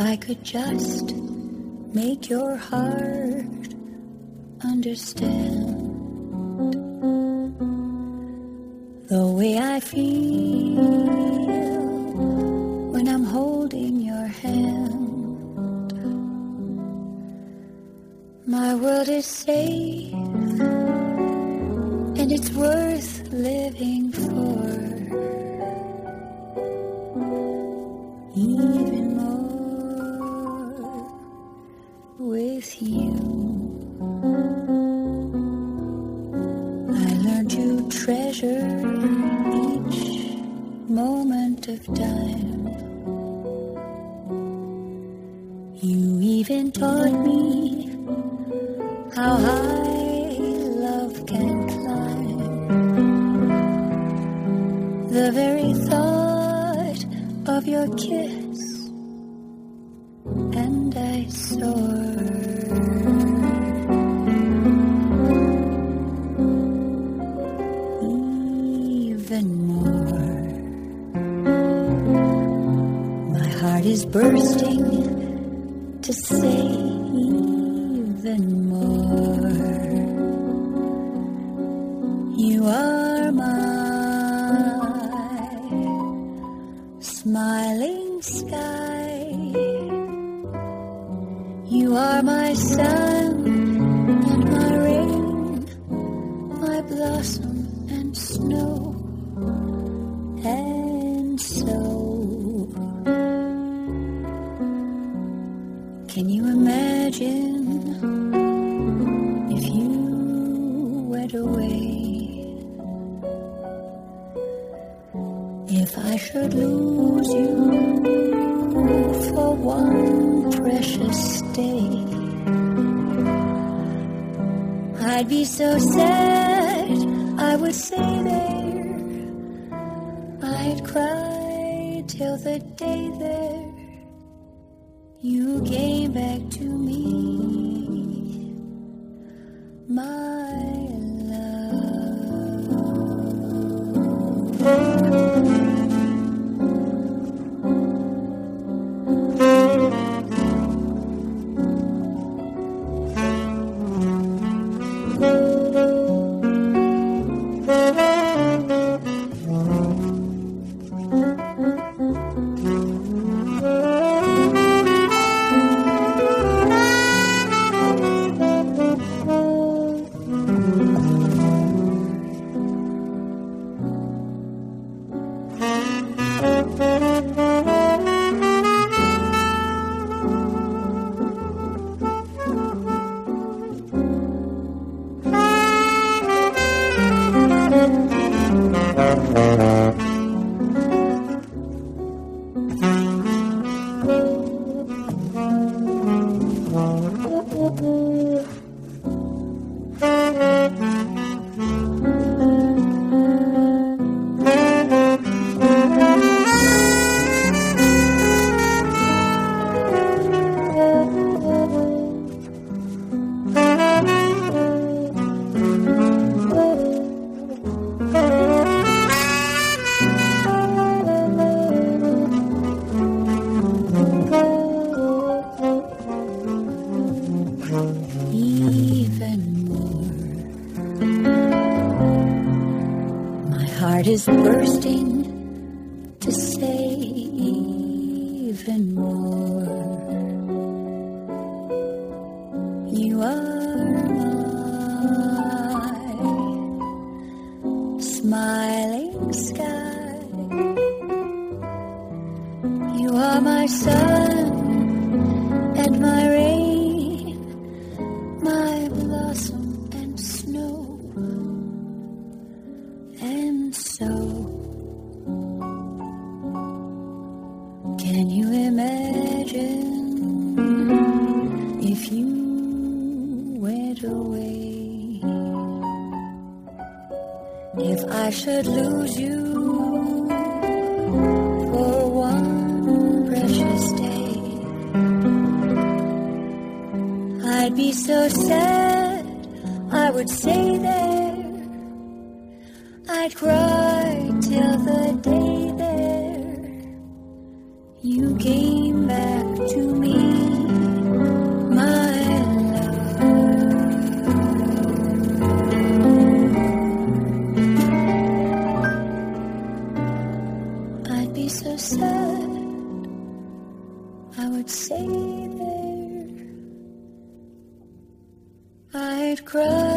I could just make your heart understand the way I feel when I'm holding your hand. My world is safe and it's worth living for, even more with you. I learned to treasure each moment of time. You even taught me how high love can climb. The very thought of your kiss and I soar. Even more. My heart is bursting to say even more. You are my smiling sky. You are my sun and my rain, my blossom and snow. And so, can you imagine if you went away? If I should lose you for one precious day, I'd be so sad, I would say there, I'd cry till the day there you came back to me, my love. Is bursting to say even more. You are my smiling sky. You are my sun and my rain, my blossom and snow. And so, can you imagine if you went away? If I should lose you for one precious day, I'd be so sad, I would say there, I'd cry till the day there you came back to me. be so sad, I would stay there. I'd cry